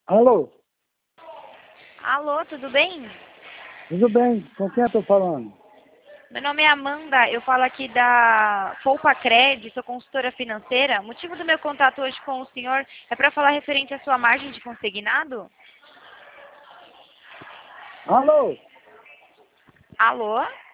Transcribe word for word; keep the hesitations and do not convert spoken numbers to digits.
Alô, Alô, tudo bem? tudo bem? Com quem eu tô falando? Meu nome é Amanda, eu falo aqui da Poupa Cred, sou consultora financeira. O motivo do meu contato hoje com o senhor é para falar referente à sua margem de consignado? Alô, Alô?